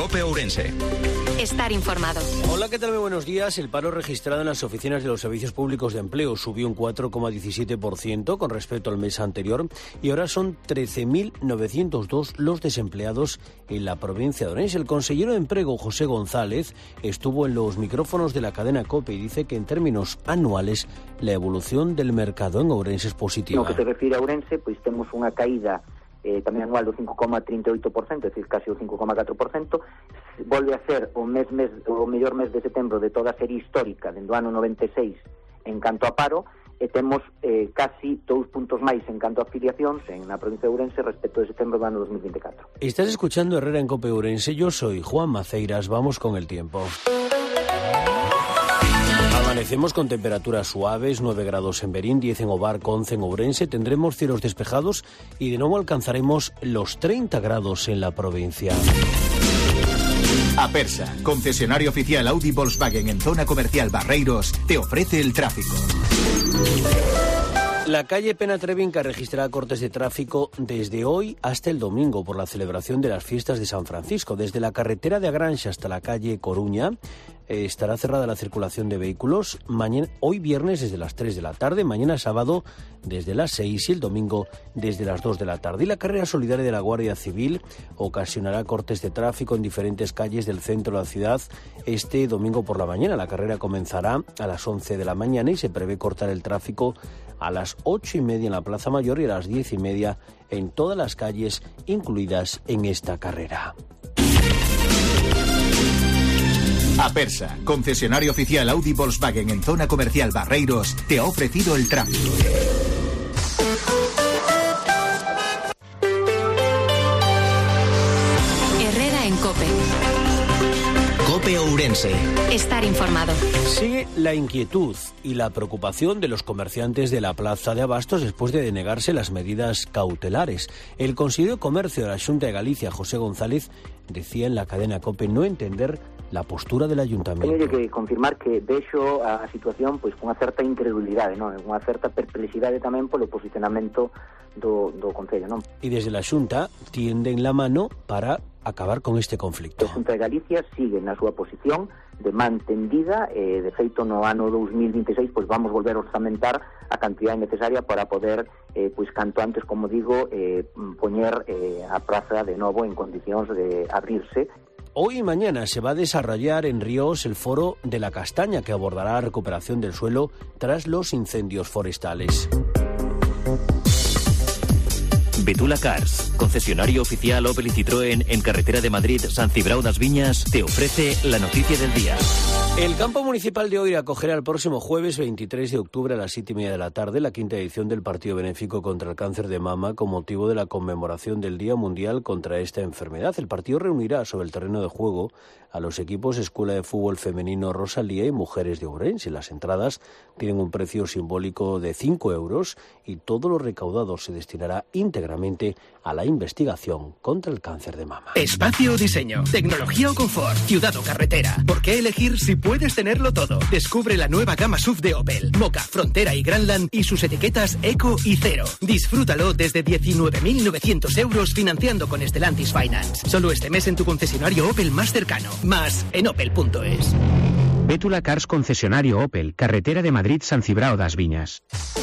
COPE Ourense. Estar informado. Hola, ¿qué tal? Muy buenos días. El paro registrado en las oficinas de los servicios públicos de empleo subió un 4,17% con respecto al mes anterior y ahora son 13.902 los desempleados en la provincia de Ourense. El consejero de Empleo, José González, estuvo en los micrófonos de la cadena COPE y dice que en términos anuales la evolución del mercado en Ourense es positiva. No que se refire a Ourense, pois temos unha caída tamén anual do 5,38%, é dicir, casi o 5,4%, volve a ser o mellor mes de setembro de toda a serie histórica dende o ano 96 en canto a paro, e temos casi 2 puntos máis en canto a afiliacións na provincia de Ourense respecto de setembro do ano 2024. Estás escuchando Herrera en COPE Ourense, yo soy Juan Maceiras, vamos con el tiempo. Amanecemos con temperaturas suaves, 9 grados en Berín, 10 en Ovar, 11 en Ourense. Tendremos cielos despejados y de nuevo alcanzaremos los 30 grados en la provincia. Apersa, concesionario oficial Audi Volkswagen en zona comercial Barreiros, te ofrece el tráfico. La calle Penatrevinca registrará cortes de tráfico desde hoy hasta el domingo por la celebración de las fiestas de San Francisco. Desde la carretera de Agranxa hasta la calle Coruña estará cerrada la circulación de vehículos hoy viernes desde las 3 de la tarde, mañana sábado desde las 6 y el domingo desde las 2 de la tarde. Y la carrera solidaria de la Guardia Civil ocasionará cortes de tráfico en diferentes calles del centro de la ciudad este domingo por la mañana. La carrera comenzará a las 11 de la mañana y se prevé cortar el tráfico a las 8:30 en la Plaza Mayor y a las 10:30 en todas las calles incluidas en esta carrera. Apersa, concesionario oficial Audi Volkswagen en zona comercial Barreiros, te ha ofrecido el tráfico. Herrera en COPE. COPE Ourense. Estar informado. Sigue la inquietud y la preocupación de los comerciantes de la Plaza de Abastos después de denegarse las medidas cautelares. El consejero de Comercio de la Xunta de Galicia, José González, decía en la cadena COPE no entender la postura del ayuntamiento. Teño que confirmar que vexo a situación pois cunha certa incredulidade, non? Unha certa perplexidade tamén polo posicionamento do Concello, non? Y desde la Xunta tienden la mano para acabar con este conflicto. A Xunta de Galicia sigue na súa posición de mantendida, de feito no ano 2026 pois vamos volver a orzamentar a cantidade necesaria para poder pois canto antes, como digo, poñer a praza de novo en condicións de abrirse. Hoy y mañana se va a desarrollar en Ríos el Foro de la Castaña, que abordará la recuperación del suelo tras los incendios forestales. Betula Cars, concesionario oficial Opel y Citroën en carretera de Madrid, San Cibrao das Viñas, te ofrece la noticia del día. El campo municipal de Oira acogerá el próximo jueves 23 de octubre a las 7:30 de la tarde la quinta edición del partido benéfico contra el cáncer de mama con motivo de la conmemoración del Día Mundial contra esta enfermedad. El partido reunirá sobre el terreno de juego a los equipos Escuela de Fútbol Femenino Rosalía y Mujeres de Ourense. Las entradas tienen un precio simbólico de 5 euros y todo lo recaudado se destinará íntegramente a la investigación contra el cáncer de mama. Espacio o diseño, tecnología o confort, ciudad o carretera. ¿Por qué elegir si puedes tenerlo todo? Descubre la nueva gama SUV de Opel, Mocha, Frontera y Grandland y sus etiquetas Eco y Cero. Disfrútalo desde 19.900 euros financiando con Stellantis Finance. Solo este mes en tu concesionario Opel más cercano. Más en opel.es. Betula Cars, concesionario Opel, carretera de Madrid, San Cibrao das Viñas.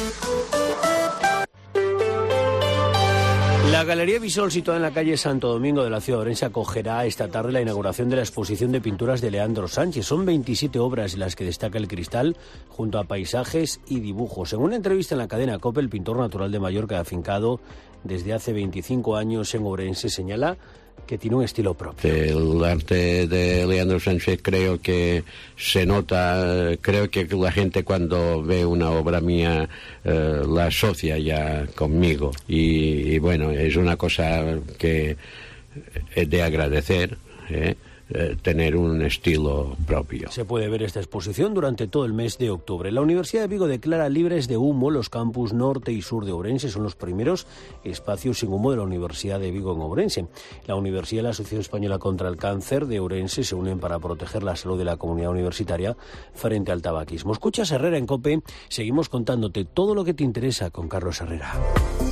La Galería Visol, situada en la calle Santo Domingo de la ciudad de Ourense, acogerá esta tarde la inauguración de la exposición de pinturas de Leandro Sánchez. Son 27 obras en las que destaca el cristal, junto a paisajes y dibujos. En una entrevista en la cadena COPE, el pintor natural de Mallorca, afincado desde hace 25 años en Ourense, señala que tiene un estilo propio. El arte de Leandro Sánchez creo que se nota, creo que la gente cuando ve una obra mía la asocia ya conmigo y bueno, es una cosa que es de agradecer, tener un estilo propio. Se puede ver esta exposición durante todo el mes de octubre. La Universidad de Vigo declara libres de humo los campus norte y sur de Ourense. Son los primeros espacios sin humo de la Universidad de Vigo en Ourense. La Universidad y la Asociación Española contra el Cáncer de Ourense se unen para proteger la salud de la comunidad universitaria frente al tabaquismo. Escuchas Herrera en COPE. Seguimos contándote todo lo que te interesa con Carlos Herrera.